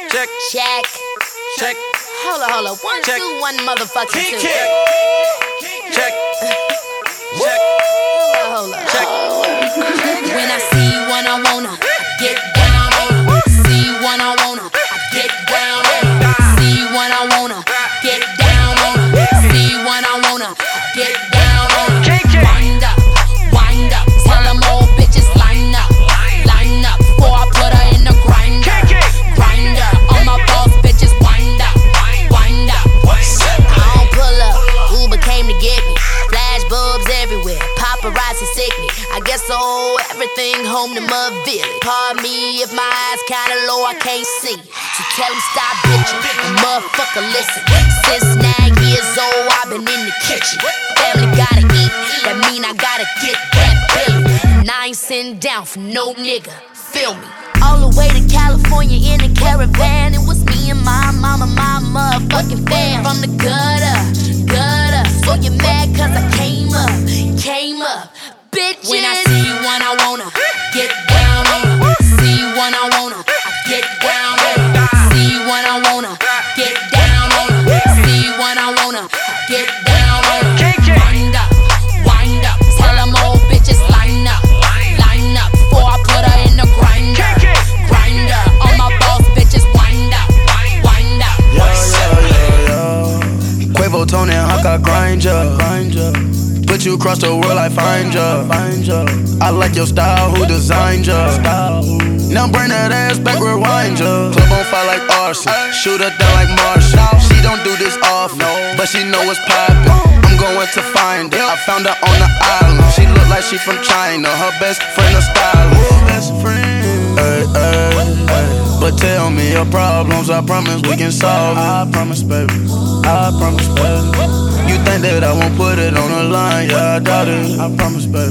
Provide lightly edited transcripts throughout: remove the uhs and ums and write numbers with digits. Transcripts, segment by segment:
Check. Check. Check. Hold on. 1, Check. 2, 1 motherfucking 2. Check. Check. Check. Hold up. Check. When I see one I wanna get down on her. See one I wanna get down on her. See one I wanna get down on her. See one I wanna get down on her. Wind up, tell them all bitches line up before I put her in the grinder. All my boss bitches wind up. I don't pull up, Uber came to get me. Flash bulbs everywhere, paparazzi sick me. I guess I owe everything home to Mud Village. Pardon me if my eyes kinda low, I can't see. So tell them stop bitching, and motherfucker listen. Since 9 years old, I've been in the kitchen. Family gotta eat, that mean I gotta get that billion. And I ain't sitting down for no nigga, feel me. All the way to California in a caravan. It was me and my mama, my motherfucking fam. From the gutter. So you mad cause I came up. Bitches. When I see one I wanna get down on her. See one I wanna get down on her. See one I wanna get down on her. See one I wanna get down on her. Wind up, tell them all bitches line up before I put her in the grinder. All my boss bitches wind up. Quavo, Tony, and Hawk, I grind ya. Put you across the world, I find ya. I like your style, who designed ya? Now bring that ass back, rewind ya. Club on fire like arson, shoot her down like Marshall. She don't do this often, but she know what's poppin'. I'm going to find her, I found her on the island. She look like she from China, her best friend a stylist. But tell me your problems, I promise we can solve it. I promise, baby. You think that I won't put it on the line? Yeah, I doubt it. I promise, baby.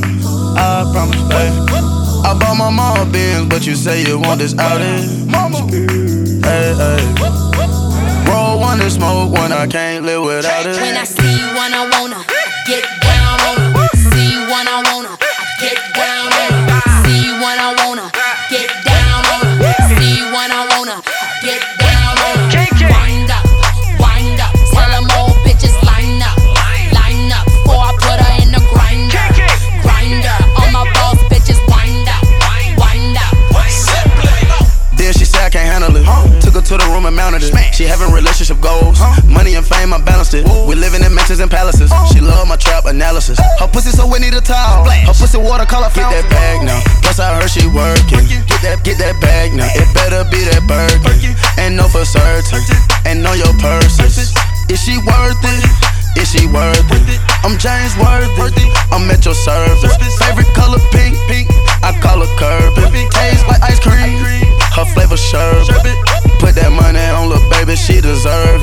I bought my mama Benz, but you say you want this outage. Hey. Roll one and smoke one, I can't live without it. When I see one I wanna get down on her. See one I wanna get down on her. See one I wanna get down on her. See one I wanna get down on her. Wind up, tell them all bitches line up before I put her in the grinder. All my boss bitches wind up. Then she said I can't handle it. Took her to the room and mounted it. She having relationship goals. Money and fame, I balanced it. We living in mansions and palaces. She love my trap analysis. Her pussy so wet, need a towel. Her pussy watercolor. Get that bag now. Plus I heard she working. Get that bag now. It better be that Birkin. And know for certain. And know your purses. Is she worth it? I'm James Worthy. I'm at your service. Favorite color pink. I call her Kirby. Taste like ice cream. Her flavor sherbet. Put that money on little baby, she deserve